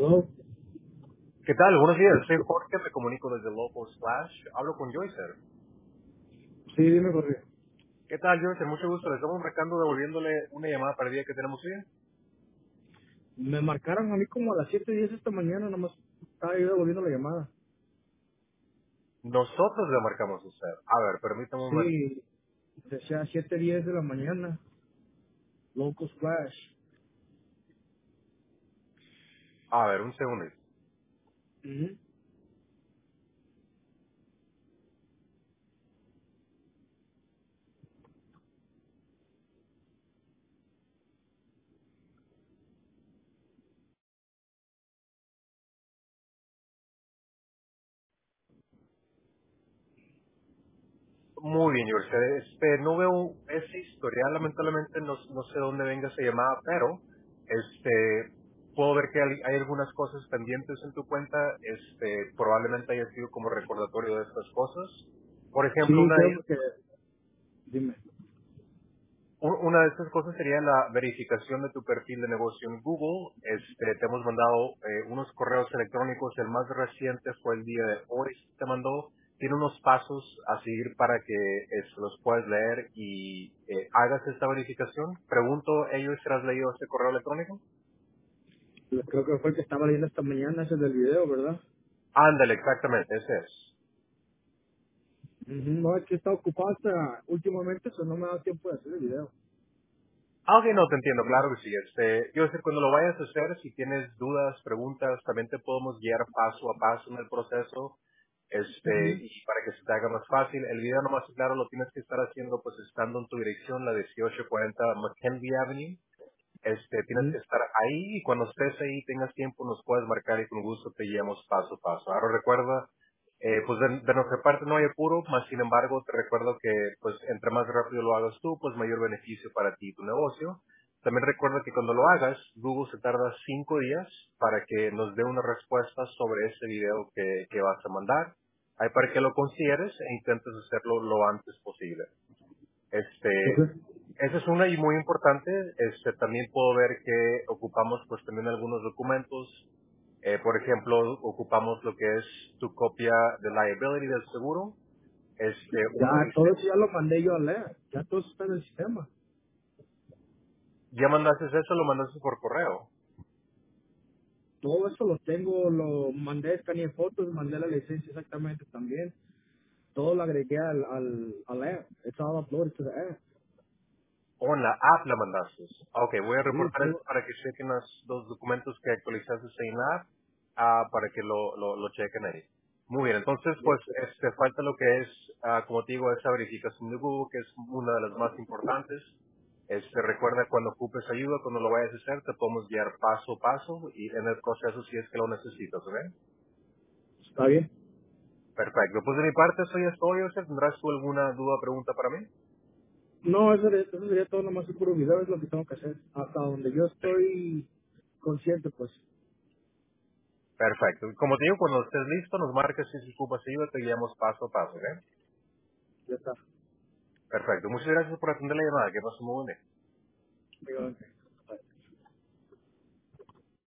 Hello. ¿Qué tal? Buenos días. Soy Jorge, me comunico desde Local Slash. Hablo con Joycer. Sí, dime, Jorge. ¿Qué tal, Joycer? Mucho gusto. Le estamos marcando devolviéndole una llamada para el día que tenemos hoy. Me marcaron a mí como a las 7:10 esta mañana, nomás estaba yo devolviendo la llamada. Nosotros le marcamos a usted. A ver, permítame un momento. Sí, decía 7:10 de la mañana, Local Splash. A ver, un segundo. Ujú. Muy bien, Joycer. No veo ese historial. Lamentablemente no sé dónde venga esa llamada, pero puedo ver que hay algunas cosas pendientes en tu cuenta. Probablemente haya sido como recordatorio de estas cosas. Por ejemplo, Sí, una de creo ellas. que... Dime. Una de estas cosas sería la verificación de tu perfil de negocio en Google. Te hemos mandado unos correos electrónicos. El más reciente fue el día de hoy. Te mandó. Tiene unos pasos a seguir para que los puedas leer y hagas esta verificación. Pregunto, ¿ellos si has leído este correo electrónico? Creo que fue el que estaba leyendo esta mañana, ese del video, ¿verdad? Ándale, exactamente, ese es. Ujú. No, es que está ocupado hasta últimamente, eso no me ha dado tiempo de hacer el video. Ah, ok, no, te entiendo, claro que sí. Yo sé, cuando lo vayas a hacer, si tienes dudas, preguntas, también te podemos guiar paso a paso en el proceso, Ujú. y para que se te haga más fácil. El video nomás, claro, lo tienes que estar haciendo, pues, estando en tu dirección, la 1840 Mackenzie Avenue. Tienes que Ujú. estar ahí y cuando estés ahí, tengas tiempo, nos puedes marcar y con gusto te guiamos paso a paso. Ahora recuerda, pues de nuestra parte no hay apuro, más sin embargo te recuerdo que pues entre más rápido lo hagas tú, pues mayor beneficio para ti y tu negocio. También recuerda que cuando lo hagas, Google se tarda 5 días para que nos dé una respuesta sobre ese video que vas a mandar. Ahí para que lo consideres e intentes hacerlo lo antes posible. Ok. Esa es una y muy importante. También puedo ver que ocupamos pues también algunos documentos. Por ejemplo, ocupamos lo que es tu copia de liability del seguro, una Ya, todo eso licencia. ya lo mandé yo a leer. Ya todo eso está en el sistema. Ya mandaste eso, lo mandaste por correo. Todo eso lo tengo, lo mandé, escaneé fotos, mandé la licencia exactamente también. Todo lo agregué al app. It's all uploaded to the app. O en la app la mandaste. Ok, voy a Sí, reportar esto todo. para que chequen los documentos que actualizaste en la app, para que lo chequen ahí. Muy bien, entonces Yes, pues sir. falta lo que es, como te digo, esa verificación de Google, que es una de las más importantes. Recuerda cuando ocupes ayuda, cuando lo vayas a hacer, te podemos guiar paso a paso y en el proceso si es que lo necesitas, ¿ok? Está bien. Perfecto, pues de mi parte soy estoy, ¿tendrás tú alguna duda o pregunta para mí? No, eso sería todo nomás el puro video, es lo que tengo que hacer. Hasta donde yo Sí. estoy consciente, pues, Perfecto. Como te digo, cuando estés listo, nos marques si ocupas ayuda, te guiamos paso a paso, ¿ok? ya está. Perfecto. Muchas gracias por atender la llamada. Que pasen muy buen día. Digo,